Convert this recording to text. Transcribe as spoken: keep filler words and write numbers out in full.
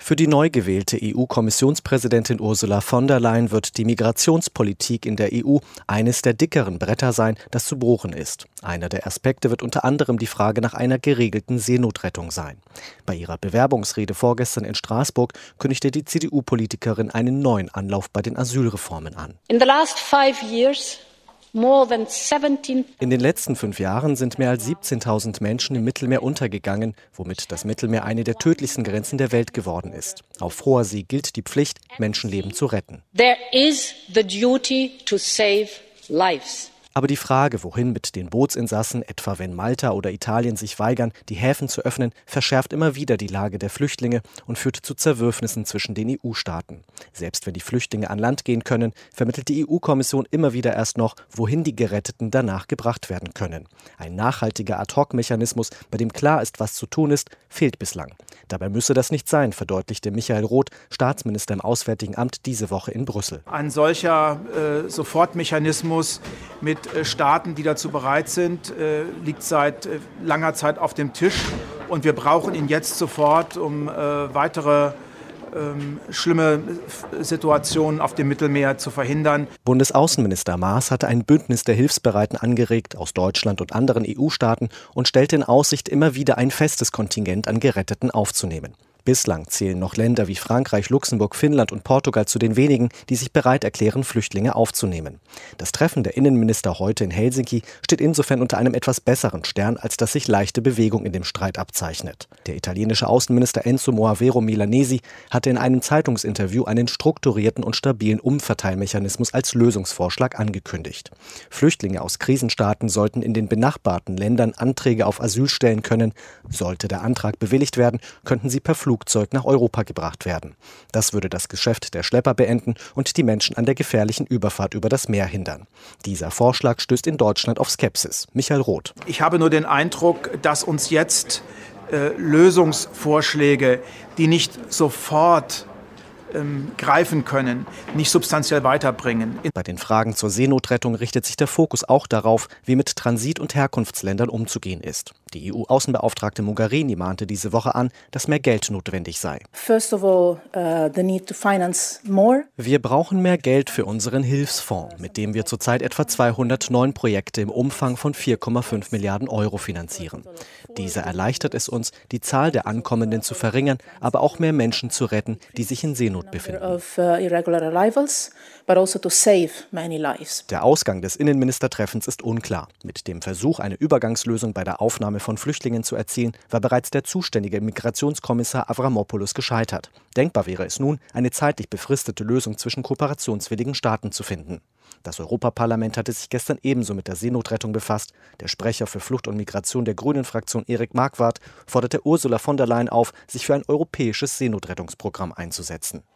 Für die neu gewählte E U-Kommissionspräsidentin Ursula von der Leyen wird die Migrationspolitik in der E U eines der dickeren Bretter sein, das zu bohren ist. Einer der Aspekte wird unter anderem die Frage nach einer geregelten Seenotrettung sein. Bei ihrer Bewerbungsrede vorgestern in Straßburg kündigte die C D U-Politikerin einen neuen Anlauf bei den Asylreformen an. In the last five years, more than seventeen In den letzten fünf Jahren sind mehr als siebzehntausend Menschen im Mittelmeer untergegangen, womit das Mittelmeer eine der tödlichsten Grenzen der Welt geworden ist. Auf hoher See gilt die Pflicht, Menschenleben zu retten. There is the duty to save lives. Aber die Frage, wohin mit den Bootsinsassen, etwa wenn Malta oder Italien sich weigern, die Häfen zu öffnen, verschärft immer wieder die Lage der Flüchtlinge und führt zu Zerwürfnissen zwischen den E U-Staaten. Selbst wenn die Flüchtlinge an Land gehen können, vermittelt die E U-Kommission immer wieder erst noch, wohin die Geretteten danach gebracht werden können. Ein nachhaltiger Ad-hoc-Mechanismus, bei dem klar ist, was zu tun ist, fehlt bislang. Dabei müsse das nicht sein, verdeutlichte Michael Roth, Staatsminister im Auswärtigen Amt, diese Woche in Brüssel. Ein solcher äh, Sofortmechanismus mit Staaten, die dazu bereit sind, liegt seit langer Zeit auf dem Tisch. Und wir brauchen ihn jetzt sofort, um weitere ähm, schlimme Situationen auf dem Mittelmeer zu verhindern. Bundesaußenminister Maas hatte ein Bündnis der Hilfsbereiten angeregt aus Deutschland und anderen E U-Staaten und stellte in Aussicht, immer wieder ein festes Kontingent an Geretteten aufzunehmen. Bislang zählen noch Länder wie Frankreich, Luxemburg, Finnland und Portugal zu den wenigen, die sich bereit erklären, Flüchtlinge aufzunehmen. Das Treffen der Innenminister heute in Helsinki steht insofern unter einem etwas besseren Stern, als dass sich leichte Bewegung in dem Streit abzeichnet. Der italienische Außenminister Enzo Moavero Milanesi hatte in einem Zeitungsinterview einen strukturierten und stabilen Umverteilmechanismus als Lösungsvorschlag angekündigt. Flüchtlinge aus Krisenstaaten sollten in den benachbarten Ländern Anträge auf Asyl stellen können. Sollte der Antrag bewilligt werden, könnten sie per Flugzeug nach Europa gebracht werden. Das würde das Geschäft der Schlepper beenden und die Menschen an der gefährlichen Überfahrt über das Meer hindern. Dieser Vorschlag stößt in Deutschland auf Skepsis. Michael Roth. Ich habe nur den Eindruck, dass uns jetzt äh, Lösungsvorschläge, die nicht sofort ähm, greifen können, nicht substanziell weiterbringen. Bei den Fragen zur Seenotrettung richtet sich der Fokus auch darauf, wie mit Transit- und Herkunftsländern umzugehen ist. Die E U-Außenbeauftragte Mogherini mahnte diese Woche an, dass mehr Geld notwendig sei. First of all, uh, the need to finance more. Wir brauchen mehr Geld für unseren Hilfsfonds, mit dem wir zurzeit etwa zweihundertneun Projekte im Umfang von vier Komma fünf Milliarden Euro finanzieren. Dieser erleichtert es uns, die Zahl der Ankommenden zu verringern, aber auch mehr Menschen zu retten, die sich in Seenot befinden. Of, uh, irregular arrivals, but also to save many lives. Der Ausgang des Innenministertreffens ist unklar. Mit dem Versuch, eine Übergangslösung bei der Aufnahme von Flüchtlingen zu erzielen, war bereits der zuständige Migrationskommissar Avramopoulos gescheitert. Denkbar wäre es nun, eine zeitlich befristete Lösung zwischen kooperationswilligen Staaten zu finden. Das Europaparlament hatte sich gestern ebenso mit der Seenotrettung befasst. Der Sprecher für Flucht und Migration der Grünen-Fraktion Erik Marquardt forderte Ursula von der Leyen auf, sich für ein europäisches Seenotrettungsprogramm einzusetzen.